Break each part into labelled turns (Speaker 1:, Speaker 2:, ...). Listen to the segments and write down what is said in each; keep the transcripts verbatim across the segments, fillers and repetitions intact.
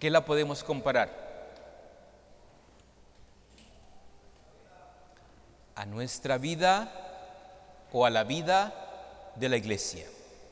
Speaker 1: qué la podemos comparar? ¿A nuestra vida o a la vida de la iglesia?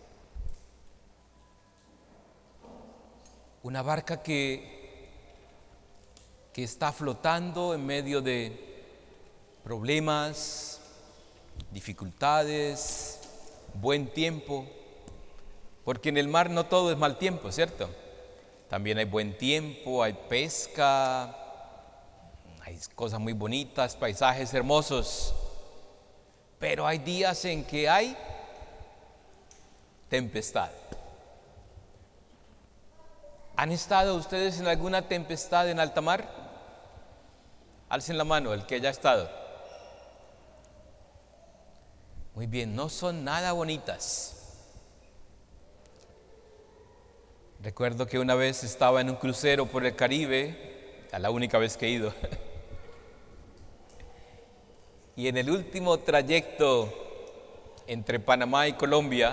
Speaker 1: Una barca que, que está flotando en medio de problemas, dificultades, buen tiempo, porque en el mar no todo es mal tiempo, ¿cierto? También hay buen tiempo, hay pesca, hay cosas muy bonitas, paisajes hermosos, pero hay días en que hay tempestad. ¿Han estado ustedes en alguna tempestad en alta mar? Alcen la mano, el que haya estado. Muy bien, no son nada bonitas. Recuerdo que una vez estaba en un crucero por el Caribe, a la única vez que he ido, y en el último trayecto entre Panamá y Colombia,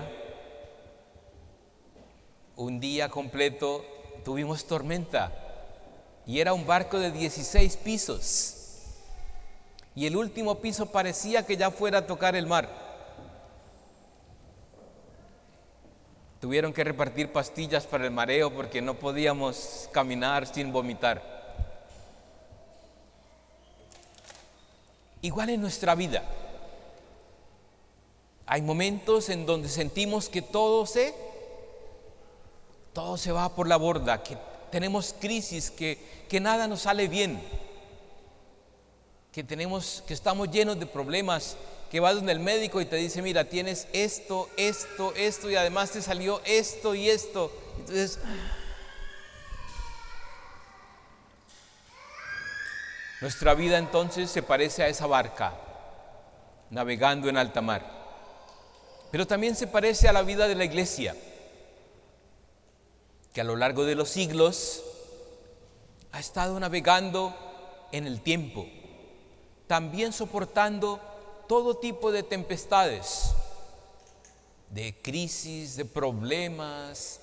Speaker 1: un día completo tuvimos tormenta y era un barco de dieciséis pisos y el último piso parecía que ya fuera a tocar el mar. Tuvieron que repartir pastillas para el mareo porque no podíamos caminar sin vomitar. Igual en nuestra vida hay momentos en donde sentimos que todo se todo se va por la borda, que tenemos crisis, que, que nada nos sale bien, que tenemos, que estamos llenos de problemas, que vas donde el médico y te dice, mira, tienes esto, esto, esto y además te salió esto y esto. Entonces, nuestra vida entonces se parece a esa barca navegando en alta mar, pero también se parece a la vida de la iglesia, que a lo largo de los siglos ha estado navegando en el tiempo, también soportando todo tipo de tempestades, de crisis, de problemas.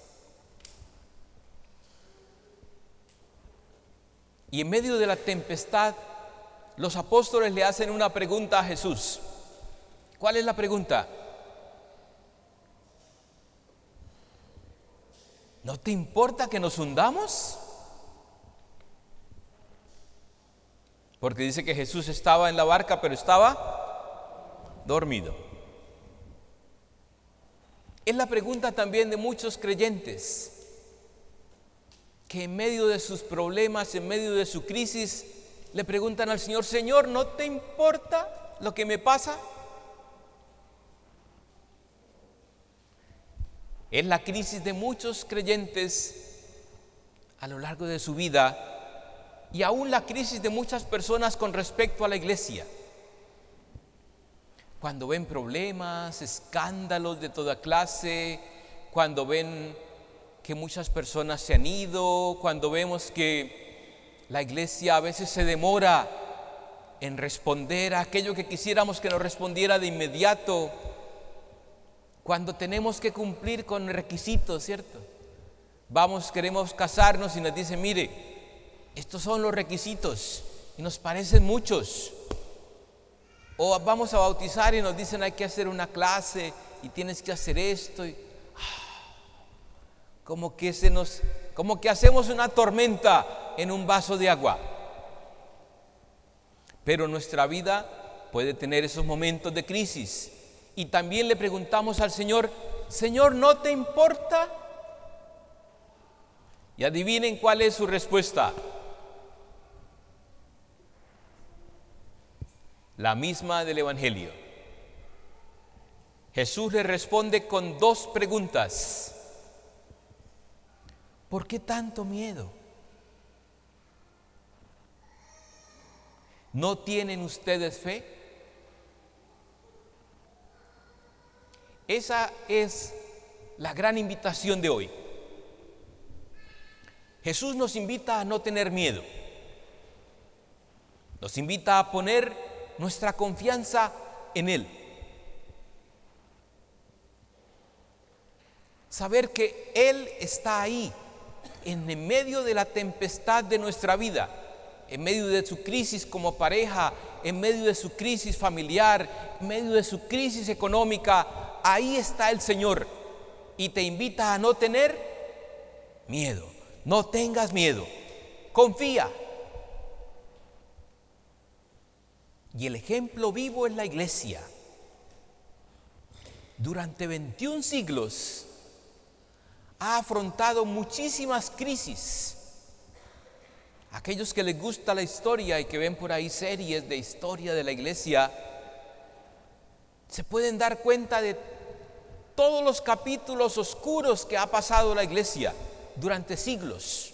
Speaker 1: Y en medio de la tempestad, los apóstoles le hacen una pregunta a Jesús. ¿Cuál es la pregunta? ¿No te importa que nos hundamos? Porque dice que Jesús estaba en la barca, pero estaba dormido. Es la pregunta también de muchos creyentes, que en medio de sus problemas, en medio de su crisis, le preguntan al Señor, Señor, ¿no te importa lo que me pasa? Es la crisis de muchos creyentes a lo largo de su vida y aún la crisis de muchas personas con respecto a la iglesia. Cuando ven problemas, escándalos de toda clase, cuando ven que muchas personas se han ido, cuando vemos que la iglesia a veces se demora en responder a aquello que quisiéramos que nos respondiera de inmediato, cuando tenemos que cumplir con requisitos, ¿cierto? Vamos, queremos casarnos y nos dicen, mire, estos son los requisitos y nos parecen muchos. O vamos a bautizar y nos dicen, hay que hacer una clase y tienes que hacer esto. Y, ah, como que se nos, como que hacemos una tormenta en un vaso de agua. Pero nuestra vida puede tener esos momentos de crisis. Y también le preguntamos al Señor, Señor, ¿no te importa? Y adivinen cuál es su respuesta. La misma del Evangelio. Jesús le responde con dos preguntas. ¿Por qué tanto miedo? ¿No tienen ustedes fe? Esa es la gran invitación de hoy. Jesús nos invita a no tener miedo. Nos invita a poner nuestra confianza en Él. Saber que Él está ahí en medio de la tempestad de nuestra vida, en medio de su crisis como pareja, en medio de su crisis familiar, en medio de su crisis económica, ahí está el Señor y te invita a no tener miedo. No tengas miedo, confía. Y el ejemplo vivo es la iglesia. Durante veintiún siglos ha afrontado muchísimas crisis. Aquellos que les gusta la historia y que ven por ahí series de historia de la iglesia, se pueden dar cuenta de todos los capítulos oscuros que ha pasado la iglesia durante siglos.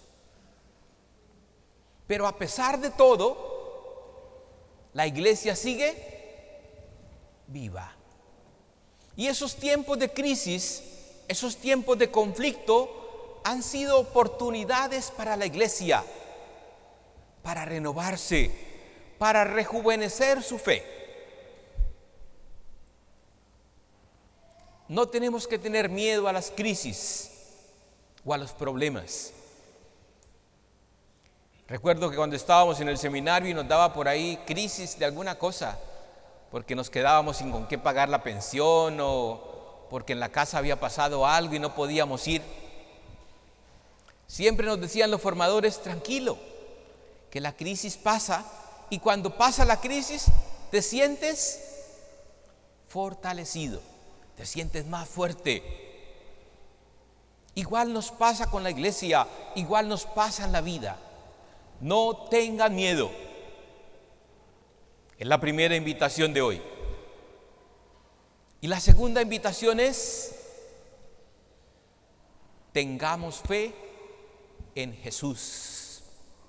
Speaker 1: Pero a pesar de todo, la iglesia sigue viva. Y esos tiempos de crisis, esos tiempos de conflicto han sido oportunidades para la iglesia, para renovarse, para rejuvenecer su fe. No tenemos que tener miedo a las crisis o a los problemas. Recuerdo que cuando estábamos en el seminario y nos daba por ahí crisis de alguna cosa, porque nos quedábamos sin con qué pagar la pensión o porque en la casa había pasado algo y no podíamos ir, siempre nos decían los formadores: tranquilo, que la crisis pasa, y cuando pasa la crisis te sientes fortalecido, te sientes más fuerte. Igual nos pasa con la iglesia, igual nos pasa en la vida. No tengan miedo. Es la primera invitación de hoy. Y la segunda invitación es: tengamos fe en Jesús,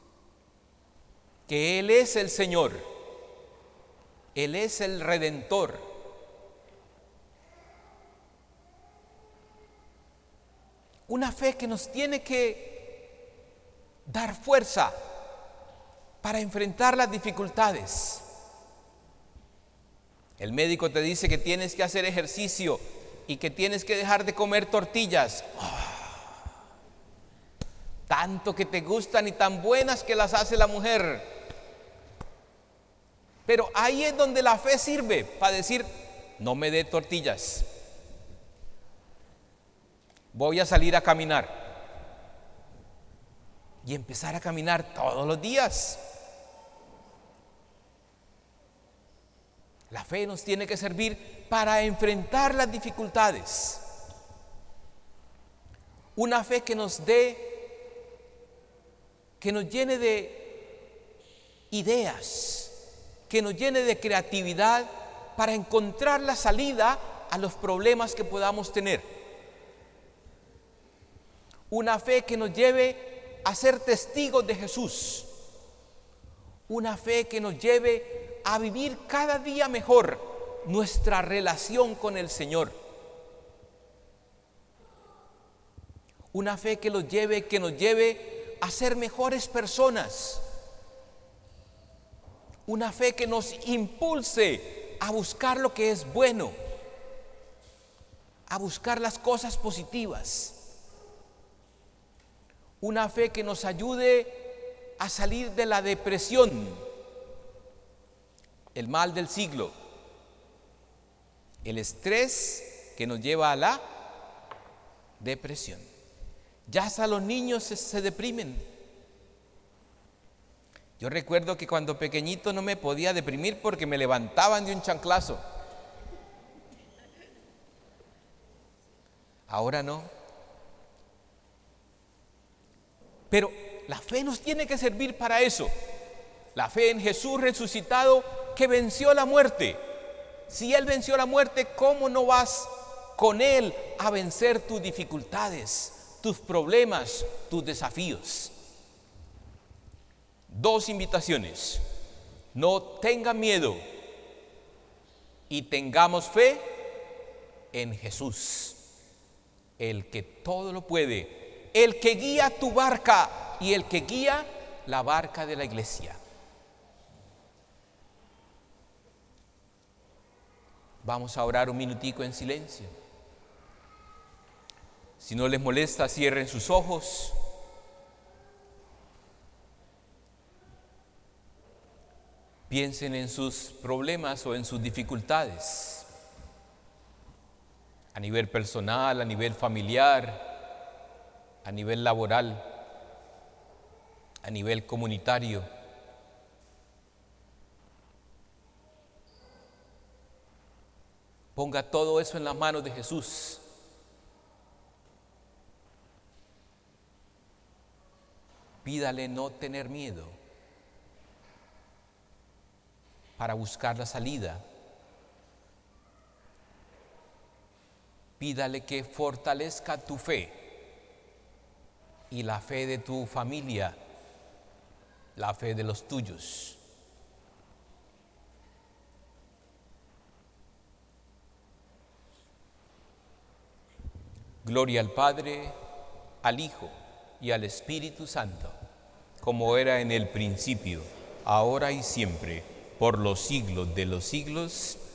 Speaker 1: que Él es el Señor, Él es el Redentor. Una fe que nos tiene que dar fuerza para enfrentar las dificultades. El médico te dice que tienes que hacer ejercicio y que tienes que dejar de comer tortillas. Oh, tanto que te gustan y tan buenas que las hace la mujer. Pero ahí es donde la fe sirve para decir: no me dé tortillas. Voy a salir a caminar. Y empezar a caminar todos los días. La fe nos tiene que servir para enfrentar las dificultades. Una fe que nos dé, que nos llene de ideas, que nos llene de creatividad para encontrar la salida a los problemas que podamos tener. Una fe que nos lleve a ser testigos de Jesús. Una fe que nos lleve a vivir cada día mejor nuestra relación con el Señor. Una fe que nos lleve, que nos lleve a ser mejores personas. Una fe que nos impulse a buscar lo que es bueno, a buscar las cosas positivas. Una fe que nos ayude a salir de la depresión, el mal del siglo, el estrés que nos lleva a la depresión. Ya hasta los niños se, se deprimen. Yo recuerdo que cuando pequeñito no me podía deprimir porque me levantaban de un chanclazo. Ahora no. Pero la fe nos tiene que servir para eso. La fe en Jesús resucitado, que venció la muerte. Si Él venció la muerte, ¿cómo no vas con Él a vencer tus dificultades, tus problemas, tus desafíos? Dos invitaciones: no tengan miedo y tengamos fe en Jesús, el que todo lo puede, el que guía tu barca y el que guía la barca de la iglesia. Vamos a orar un minutico en silencio. Si no les molesta, cierren sus ojos Piensen en sus problemas o en sus dificultades, a nivel personal, a nivel familiar, a nivel laboral, a nivel comunitario. Ponga todo eso en las manos de Jesús. Pídale no tener miedo para buscar la salida. Pídale que fortalezca tu fe y la fe de tu familia, la fe de los tuyos. Gloria al Padre, al Hijo y al Espíritu Santo, como era en el principio, ahora y siempre, por los siglos de los siglos.